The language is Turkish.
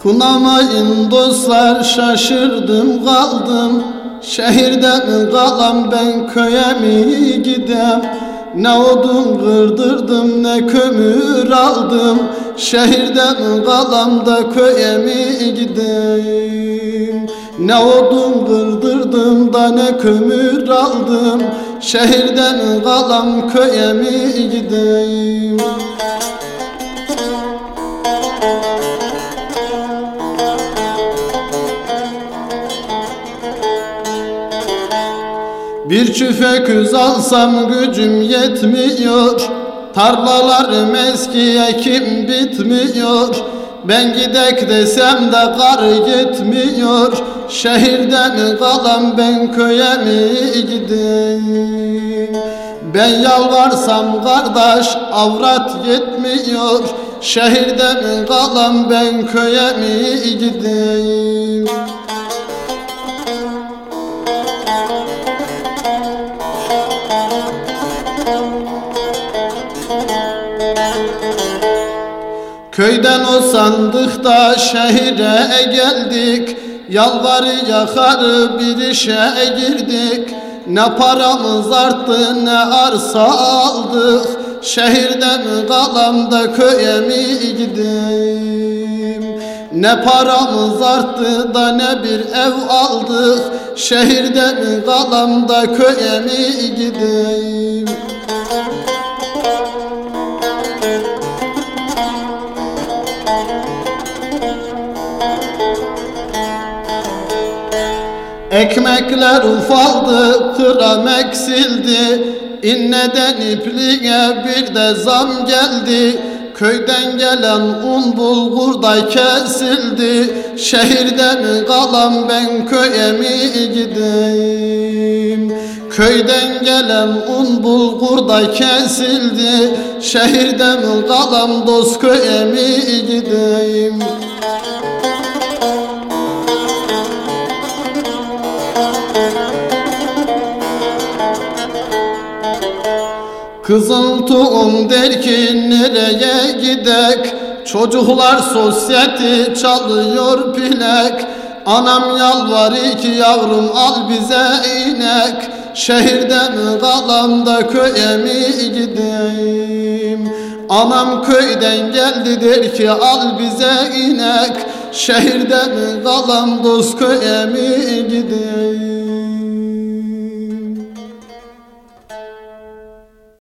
Kunamayın dostlar, şaşırdım kaldım. Şehirden kalan ben köye mi gidem? Ne odun kırdırdım ne kömür aldım. Şehirden kalan da köye mi gideyim? Ne odun kırdırdım da ne kömür aldım. Şehirden kalan köye mi gideyim? Bir çüfe küz alsam gücüm yetmiyor. Tarlalarım eski, ekim bitmiyor. Ben gidek desem de kar gitmiyor. Şehirden kalan ben köye mi gideyim? Ben yalvarsam kardeş avrat yetmiyor. Şehirden kalan ben köye mi gideyim? Köyden o sandıkta şehire geldik. Yalvarı yakarı bir işe girdik. Ne paramız arttı ne arsa aldık. Şehirden kalan da köye mi gideyim? Ne paramız arttı da ne bir ev aldık. Şehirden kalan da köye mi gideyim? Ekmekler ufaldı, kıram eksildi. İnneden ipliğe bir de zam geldi. Köyden gelen un bulgur da kesildi. Şehirden kalan ben köye mi gideyim? Köyden gelen un bulgur da kesildi. Şehirden kalan dost köye mi gideyim? Kızıl tohum der ki nereye gidek? Çocuklar sosyeti çalıyor plak. Anam yalvarıyor ki yavrum al bize inek. Şehirden kalan da köye mi gideyim? Anam köyden geldi der ki al bize inek. Şehirden kalan dost köye mi gideyim?